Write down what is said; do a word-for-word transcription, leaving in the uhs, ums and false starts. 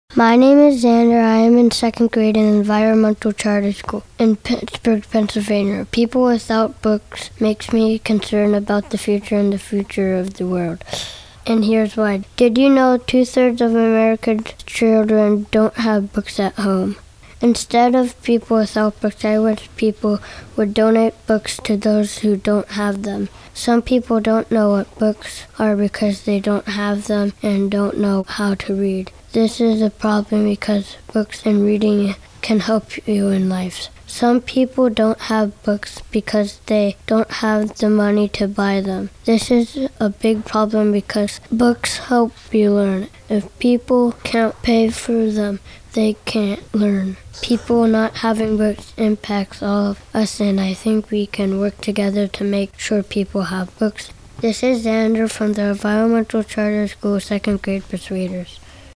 My name is Xander. I am in second grade in Environmental Charter School in Pittsburgh, Pennsylvania. People without books makes me concerned about the future and the future of the world. And here's why. Did you know two-thirds of American children don't have books at home? Instead of people without books, I wish people would donate books to those who don't have them. Some people don't know what books are because they don't have them and don't know how to read. This is a problem because books and reading can help you in life. Some people don't have books because they don't have the money to buy them. This is a big problem because books help you learn. If people can't pay for them, they can't learn. People not having books impacts all of us, and I think we can work together to make sure people have books. This is Xander from the Environmental Charter School, second grade Persuaders.